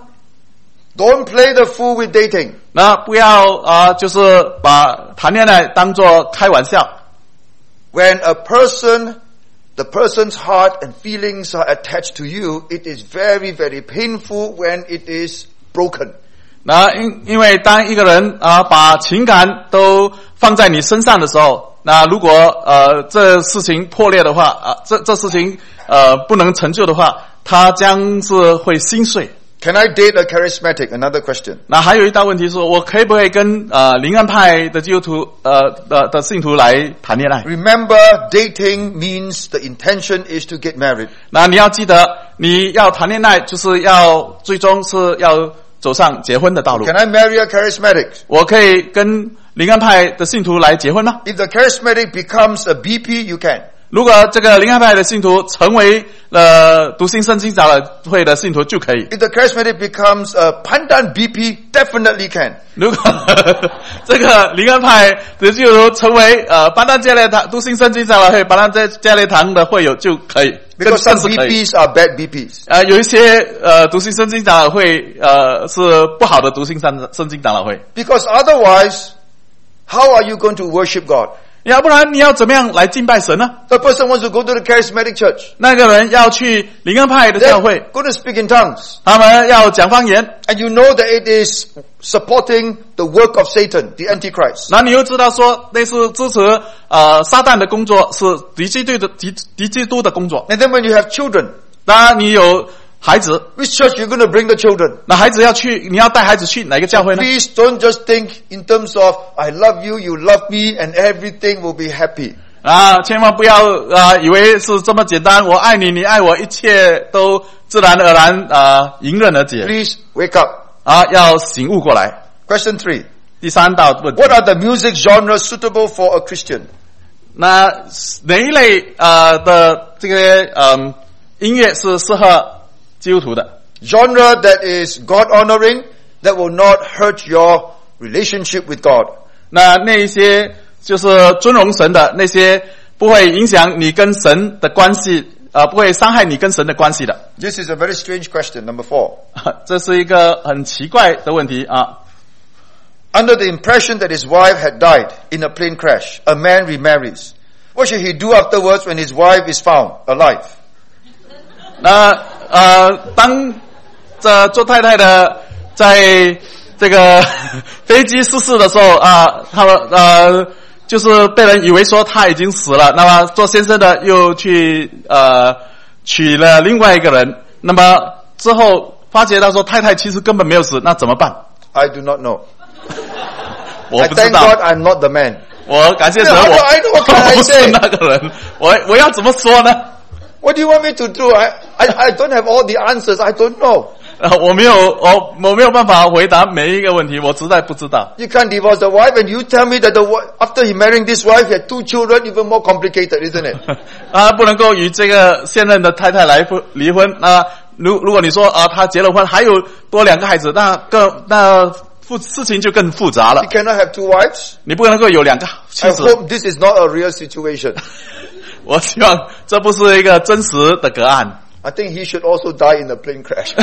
Don't play the fool with dating. 那不要啊、呃，就是把谈恋爱当作开玩笑。 When a person, the person's heart and feelings are attached to you, it is very, very painful when it is broken. 那因因为当一个人啊、呃、把情感都放在你身上的时候，那如果呃这事情破裂的话啊、呃，这这事情呃不能成就的话，他将是会心碎。 Can I date a charismatic? Another question. 那还有一道问题是，我可以不可以跟呃灵恩派的基督徒呃的的信徒来谈恋爱？ Remember, dating means the intention is to get married. 那你要记得，你要谈恋爱就是要最终是要走上结婚的道路。 Can I marry a charismatic? 我可以跟灵恩派的信徒来结婚吗？ If the charismatic becomes a B P, you can. 如果这个灵恩派的信徒成为了读新圣经长老会的信徒就可以。 If the charismatic becomes a pandan B P, definitely can. 如果这个灵恩派的信徒成为呃班丹加列堂读新圣经长老会班丹加列堂的会友就可以。 Because some B Ps are bad B Ps. 呃，有一些呃读新圣经长老会呃是不好的读新圣圣经长老会。 Because otherwise, how are you going to worship God? 要不然你要怎么样来敬拜神呢？ The person wants to go to the charismatic church. 那个人要去灵恩派的教 They're 会， going to speak in tongues. 他们要讲方言， And you know that it is supporting the work of Satan, the Antichrist. 那你又知道说那是支持呃撒旦的工作，是敌基督的敌敌基督的工作。 And then when you have children, 当然你有孩子， which church you're going to bring the children? 那孩子要去，你要带孩子去哪个教会呢？ Please don't just think in terms of I love you, you love me, and everything will be happy. 啊，千万不要啊，以为是这么简单，我爱你，你爱我，一切都自然而然啊，迎刃而解。 Please wake up. 啊，要醒悟过来。 Question three. 第三道问题， What are the music genres suitable for a Christian? 那哪一类呃的这个嗯音乐是适合基督徒的？ Genre that is God honoring, that will not hurt your relationship with God. 那那一些就是尊荣神的，那些不会影响你跟神的关系，呃，不会伤害你跟神的关系的。 This is a very strange question, number four. 这是一个很奇怪的问题啊。 Under the impression that his wife had died in a plane crash, a man remarries. What should he do afterwards when his wife is found alive? 那呃，当这做太太的在这个飞机失事的时候啊，他们呃就是被人以为说他已经死了，那么做先生的又去呃娶了另外一个人，那么之后发觉到说太太其实根本没有死，那怎么办？ I do not know. 我 I 不知 thank 道。 God I'm not the man. 我感谢神， I 我 know, I know, what can I 我不是 say? 那个人，我我要怎么说呢？ What do you want me to do? I, I, I don't have all the answers. I don't know. 呃，我没有，我我没有办法回答每一个问题，我实在不知道。 You can't divorce the wife, and you tell me that the wi- after he marrying this wife, he had two children, even more complicated, isn't it? 啊，不能够与这个现任的太太来婚离婚。那如如果你说啊，他结了婚还有多两个孩子，那更那复事情就更复杂了 He。cannot have two wives. 你不能够有两个妻 I 子。 hope this is not a real situation. 我希望这不是一个真实的个案。 I think he should also die in a plane crash.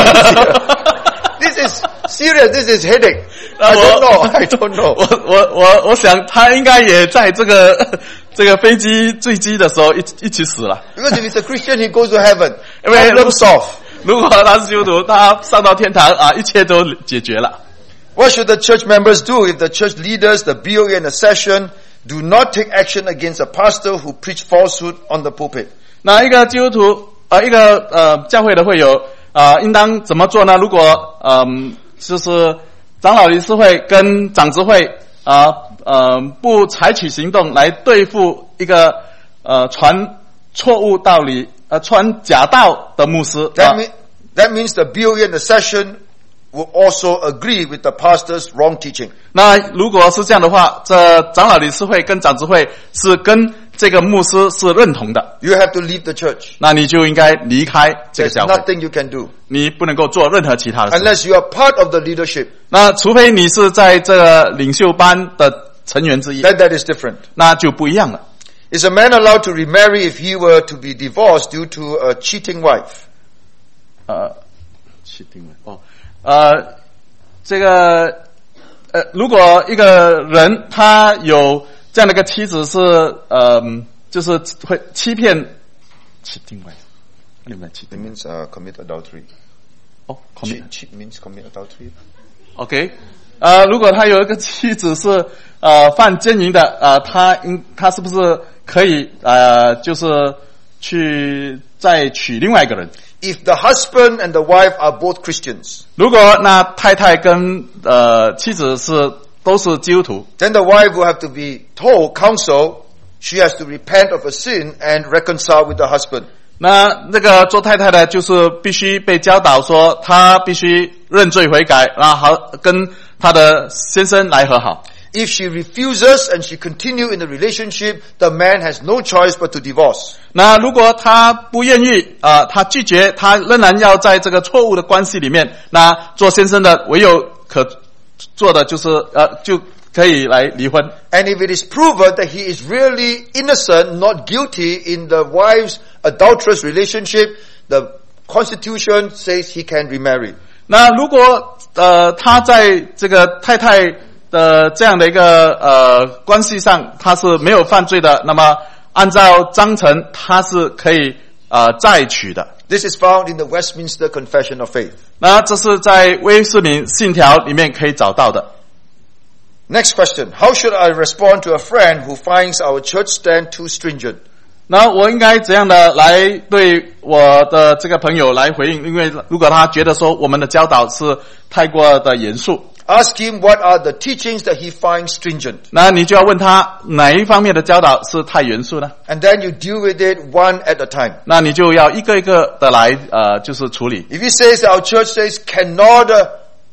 This is serious. This is headache. I don't know. I don't know. 我我我我想他应该也在这个这个飞机坠机的时候一一起死了。 Because if he's a Christian, he goes to heaven. 因为 Problem solved. 如果他是基督徒，他上到天堂啊，一切都解决了。 What should the church members do if the church leaders, the B O A and the session do not take action against a pastor who preach falsehood on the pulpit? 那一个基督徒呃一个呃教会的会友啊、呃，应当怎么做呢？如果嗯、呃、就是长老理事会跟长执会啊呃, 呃不采取行动来对付一个呃传错误道理呃传假道的牧师。 That, 啊 mean, that means the B O A and the session will also agree with the pastor's wrong teaching. 那如果是这样的话，这长老理事会跟长执会是跟这个牧师是认同的， You have to leave the church. 那你就应该离开这个 There's 教会， nothing you can do 你不能够做任何其他的事。 unless you are part of the leadership. 那除非你是在这个领袖班的成员之一， That, that is different. 那就不一样了。 Is a man allowed to remarry if he were to be divorced due to a cheating wife? 呃，去定位哦，呃，这个呃，如果一个人他有这样的一个妻子是呃，就是会欺骗，去定位，你们去 It 定位 means uh, commit adultery. 哦 Cheat, cheat means commit adultery. ，OK，呃，如果他有一个妻子是呃犯奸淫的，呃，他应他是不是可以呃，就是去再娶另外一个人？ If the husband and the wife are both Christians, 如果那太太跟呃妻子是都是基督徒， then the wife will have to be told, counsel, she has to repent of a sin and reconcile with the husband. 那那个做太太的，就是必须被教导说，她必须认罪悔改，然后跟她的先生来和好。 If she refuses and she continue in the relationship, the man has no choice but to divorce. 那如果她不愿意啊、呃，她拒绝，她仍然要在这个错误的关系里面，那做先生的唯有可做的就是呃，就可以来离婚。 And if it is proven that he is really innocent, not guilty in the wife's adulterous relationship, the Constitution says he can remarry. 那如果呃他在这个太太的这样的一个呃关系上他是没有犯罪的，那么按照章程他是可以呃再娶的。 This is found in the Westminster Confession of Faith. 那这是在威斯敏信条里面可以找到的。 Next question. How should I respond to a friend who finds our church stand too stringent? 那我应该怎样的来对我的这个朋友来回应？因为如果他觉得说我们的教导是太过的严肃， Ask him what are the teachings that he finds stringent. 那你就要问他哪一方面的教导是太严肃呢？ And then you deal with it one at a time. 那你就要一个一个的来呃，就是处理。 If he says our church says cannot uh,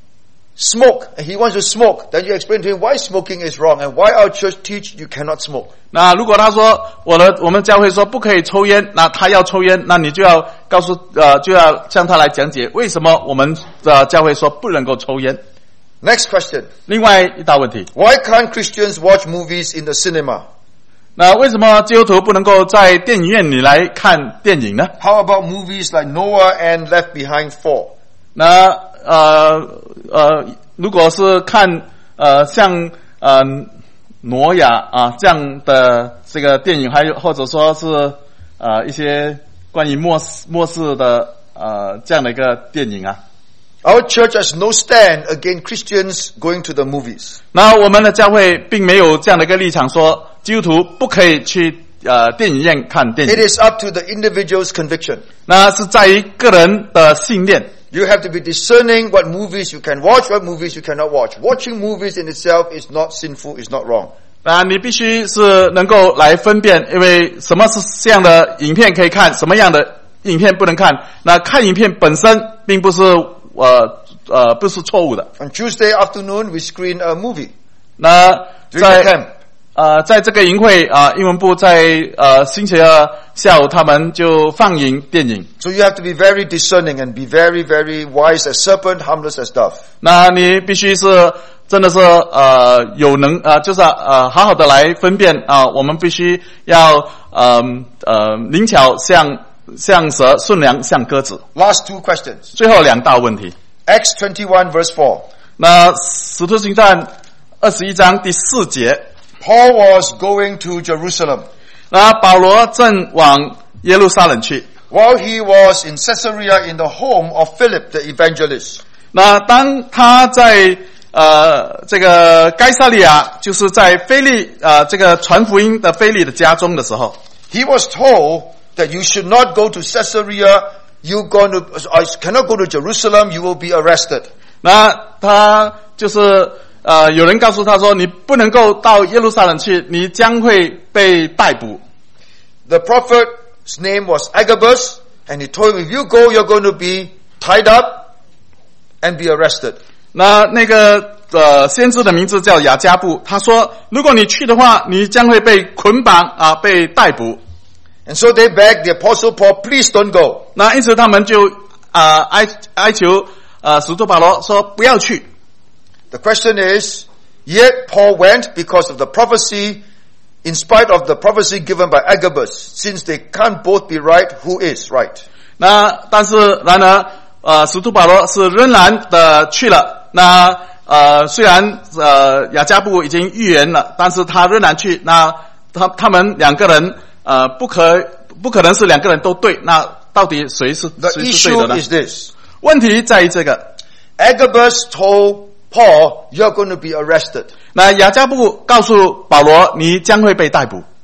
smoke, and he wants to smoke, then you explain to him why smoking is wrong and why our church teach you cannot smoke. 那如果他说我的我们教会说不可以抽烟，那他要抽烟，那你就要告诉呃就要向他来讲解为什么我们的教会说不能够抽烟。 Next question. 另外一大问题， Why can't Christians watch movies in the cinema? 那为什么基督徒不能够在电影院里来看电影呢？ How about movies like Noah and Left Behind four? 那呃呃，如果是看呃像呃挪亚啊这样的这个电影，还有或者说是呃一些关于末世末世的呃这样的一个电影啊。 Our church has no stand against Christians going to the movies. 那我们的教会并没有这样的一个立场，说基督徒不可以去呃电影院看电 It 影。 is up to the individual's conviction. 那是在于个人的信念。 You have to be discerning what movies you can watch, what movies you cannot watch. Watching movies in itself is not sinful, is not wrong. 那你必须是能够来分辨，因为什么是这样的影片可以看，什么样的影片不能看。那看影片本身并不是呃呃不是错误的。 On Tuesday afternoon, we screen a movie. 那 During the 在 camp. 呃在这个营会啊、呃，英文部在呃星期二下午他们就放映电影。 So you have to be very discerning and be very, very wise as serpent, harmless as dove. 那你必须是真的是呃有能呃就是呃好好的来分辨啊、呃，我们必须要呃呃灵巧像像蛇，顺良像鸽子。 Last two questions. 最后两大问题。 Acts twenty-one verse four. 那使徒行传二十一章第四节， Paul was going to Jerusalem. 那保罗正往耶路撒冷去。 While he was in Caesarea in the home of Philip the evangelist. 那当他在呃这个该撒利亚，就是在腓利呃这个传福音的腓利的家中的时候， He was told that you should not go to Caesarea, you going to, uh, cannot go to Jerusalem, you will be arrested. 那他就是呃有人告诉他说，你不能够到耶路撒冷去，你将会被逮捕。 The prophet's name was Agabus, and he told him, if you go, you're going to be tied up and be arrested. 那那个呃先知的名字叫雅加布，他说，如果你去的话，你将会被捆绑啊，被逮捕。 And so they begged the apostle Paul, please don't go. 那因此他们就啊、呃、哀哀求呃使徒保罗说不要去。 The question is, yet Paul went because of the prophecy, in spite of the prophecy given by Agabus. Since they can't both be right, who is right? 那但是然而呃使徒保罗是仍然的去了。那呃虽然呃雅加布已经预言了，但是他仍然去。那他他们两个人呃不可不可能是两个人都对。那到底谁是 The 谁是对的 issue 呢？ is this. 问题在于这个。 Agabus told Paul, you're going to be arrested. 那雅加布告诉保罗，你将会被逮捕。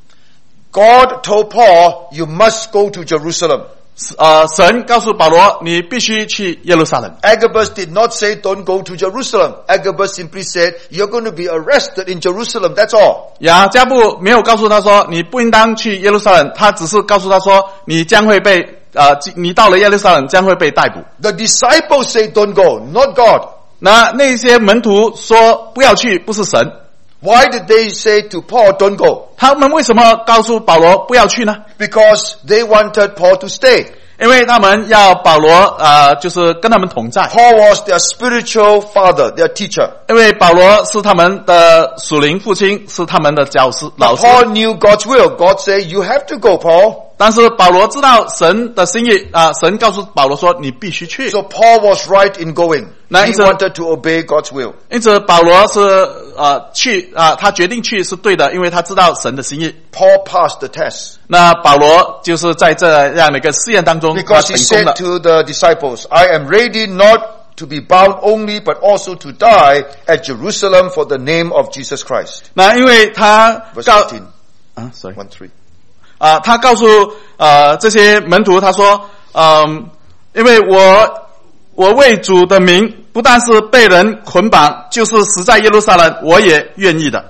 God told Paul, you must go to Jerusalem. 呃，神告诉保罗，你必须去耶路撒冷。 Agabus did not say don't go to Jerusalem. Agabus simply said, you're going to be arrested in Jerusalem, that's all. 雅加布没有告诉他说你不应当去耶路撒冷，他只是告诉他说你将会被呃，你到了耶路撒冷将会被逮捕。 The disciples say don't go, not God. 那那些门徒说不要去，不是神。 Why did they say to Paul, don't go? 他们为什么告诉保罗不要去呢？ Because they wanted Paul to stay. 因为他们要保罗呃，就是跟他们同在。 Paul was their spiritual father, their teacher. 因为保罗是他们的属灵父亲，是他们的教师老 But 师。 Paul knew God's will. God said, you have to go, Paul. 但是保罗知道神的心意啊、呃，神告诉保罗说你必须去。 So Paul was right in going. Now, He it's a- wanted to obey God's will. 因此保罗是呃去啊、呃，他决定去是对的，因为他知道神的心意。 Paul passed the test. 那保罗就是在这样的一个试验当中，他 Because he 成功 said 了。 to the disciples, I am ready not to be bound only, but also to die at Jerusalem for the name of Jesus Christ. 那因为他 Verse 告 fifteen, 啊，sorry， one three. 啊、呃，他告诉呃这些门徒，他说，嗯、呃，因为我我为主的名，不但是被人捆绑，就是死在耶路撒冷，我也愿意的。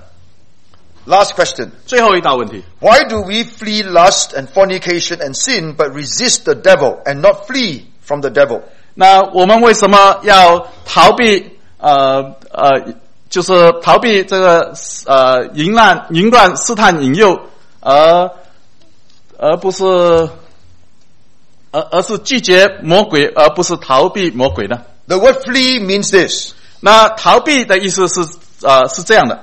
Last question. 最后一道问题 Why do we flee lust and fornication and sin, but resist the devil and not flee from the devil? 那我们为什么要逃避呃呃，就是逃避这个呃淫乱、淫乱、试探、引诱，而而不是而而是拒绝魔鬼，而不是逃避魔鬼呢？ The word flee means this. 那逃避的意思是呃是这样的，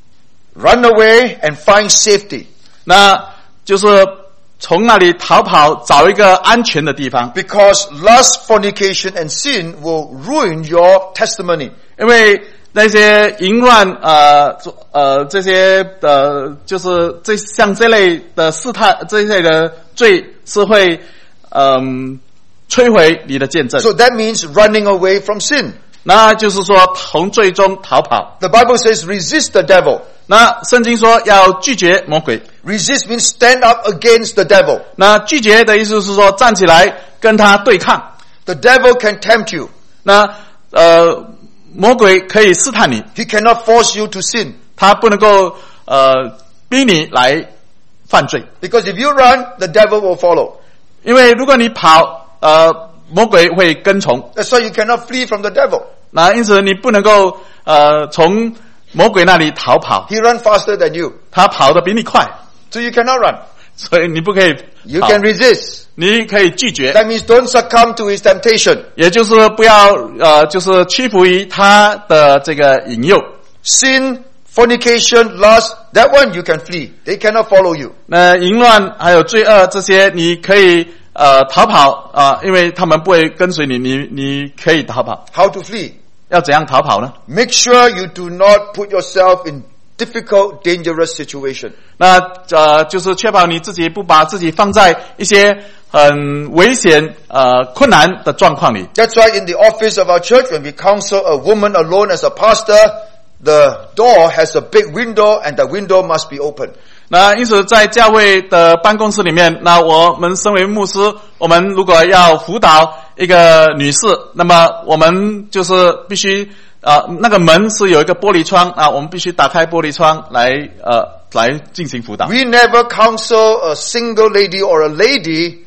Run away and find safety. 那就是从那里逃跑，找一个安全的地方。 Because lust, fornication and sin will ruin your testimony. 因为那些淫乱呃呃这些的，就是这像这类的试探，这类的罪是会嗯摧毁你的见证。 So that means running away from sin. 那就是说从罪中逃跑。 The Bible says resist the devil. 那圣经说要拒绝魔鬼。 Resist means stand up against the devil. 那拒绝的意思是说站起来跟他对抗。 The devil can tempt you. 那呃魔鬼可以试探你， He cannot force you to sin. 他不能够呃逼你来犯罪。 Because if you run, the devil will follow. 因为如果你跑，呃魔鬼会跟从。 That's why you cannot flee from the devil. 那因此你不能够呃从魔鬼那里逃跑， He runs faster than you. 他跑得比你快， So you cannot run. 所以你不可以 You 跑 can resist. 你可以拒绝， That means don't succumb to his temptation. 也就是不要呃就是屈服于他的这个引诱。 Sin, fornication, lust, that one you can flee. They cannot follow you. 那淫乱还有罪恶这些，你可以呃逃跑啊、呃，因为他们不会跟随你，你你可以逃跑。 How to flee? 要怎样逃跑呢？ Make sure you do not put yourself in difficult, dangerous situation. 那呃就是确保你自己不把自己放在一些很危险呃困难的状况里。 That's why in the office of our church, when we counsel a woman alone as a pastor, the door has a big window and the window must be open. 那因此在教会的办公室里面，那我们身为牧师，我们如果要辅导一个女士，那么我们就是必须啊、呃、那个门是有一个玻璃窗啊，我们必须打开玻璃窗来呃来进行辅导。 We never counsel a single lady or a lady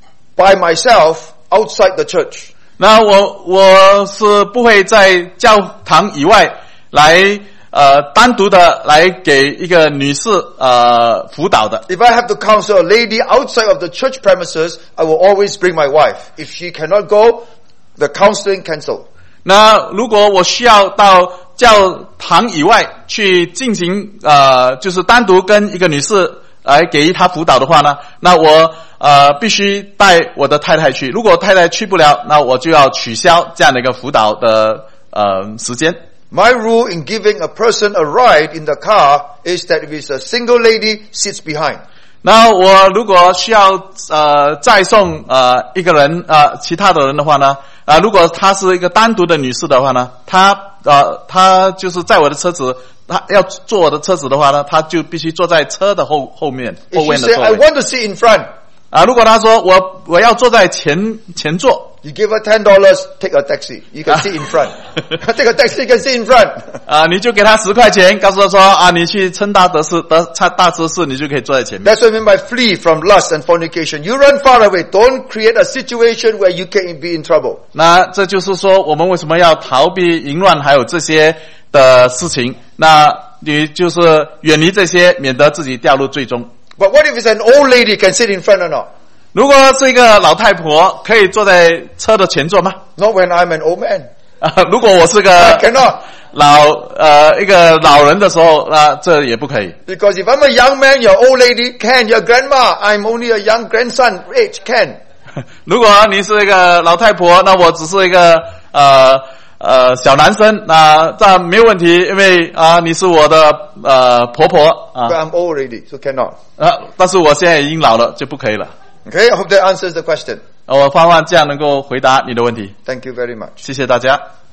by myself outside the church. 那我我是不会在教堂以外来呃单独的来给一个女士呃辅导的。 If I have to counsel a lady outside of the church premises, I will always bring my wife. If she cannot go, the counseling cancelled. 那如果我需要到教堂以外去进行呃就是单独跟一个女士来给予她辅导的话呢，那我呃必须带我的太太去。如果太太去不了，那我就要取消这样的一个辅导的呃时间。 My rule in giving a person a ride in the car is that if it's a single lady, sits behind. 那我如果需要呃再送呃一个人呃其他的人的话呢，啊、呃、如果她是一个单独的女士的话呢，她呃她就是在我的车子，她要坐我的车子的话呢，她就必须坐在车的后后面后 If 面 she 的 say, 座 I 位。 want to sit in front, 啊、如果她说我我要坐在前前座， you give her ten dollars, take a taxi. You can sit in front. Take a taxi, you can sit in front. 啊、你就给她十块钱，告诉她说啊，你去称大德士德大大德士，你就可以坐在前面。 That's what I mean by flee from lust and fornication. You run far away. Don't create a situation where you can be in trouble. 那这就是说，我们为什么要逃避淫乱，还有这些的事情？那你就是远离这些，免得自己掉入罪中。 But what if it's an old lady can sit in front or not? 如果是一个老太婆，可以坐在车的前座吗？ Not when I'm an old man. 啊，如果我是个 I cannot. 老呃一个老人的时候，那这也不可以。 Because if I'm a young man, you're old lady, can. You're grandma, I'm only a young grandson, age, can. 如果你是一个老太婆，那我只是一个呃呃小男生，那这没有问题，因为啊、呃、你是我的呃婆婆啊 But I'm old already, so cannot. 啊，但是我现在已经老了，就不可以了。 Okay, I hope that answers the question. 我盼望这样能够回答你的问题， Thank you very much. 谢谢大家。